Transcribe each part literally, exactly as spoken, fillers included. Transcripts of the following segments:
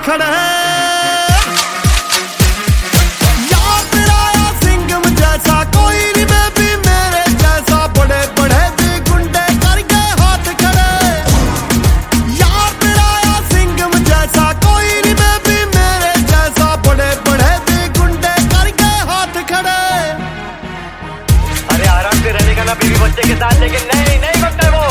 खड़े। यार तेरा या सिंघम जैसा कोई नहीं बेबी मेरे जैसा, बड़े बड़े भी गुंडे करके हाथ खड़े। यार तेरा या सिंघम जैसा कोई नहीं बेबी मेरे जैसा, बड़े बड़े भी गुंडे करके हाथ खड़े। अरे आराम से रहने का ना बीवी बच्चे के साथ, लेकिन नहीं नहीं करते वो।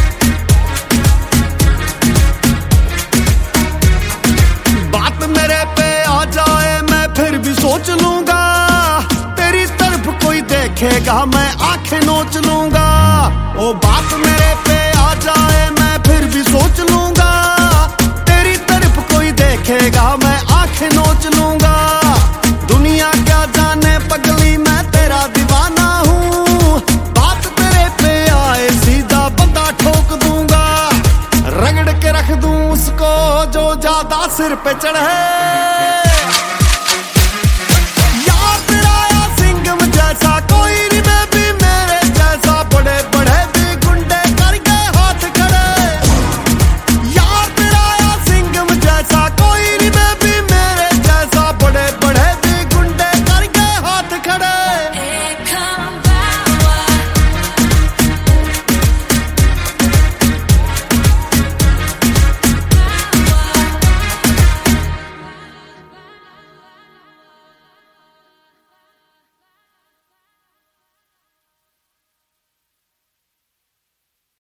बात मेरे पे आ जाए मैं फिर भी सोच लूंगा, तेरी तरफ कोई देखेगा मैं आंखें नोच लूंगा। ओ बात मेरे पे आ जाए मैं फिर भी सोच लूंगा, तेरी तरफ कोई देखेगा मैं आंखें नोच लूंगा। दुनिया क्या जाने पगली मैं तेरा दीवाना हूँ, बात तेरे पे आए सीधा बंदा ठोक दूंगा। रगड़ के रख दूं उसको जो ज्यादा सिर पे चढ़े।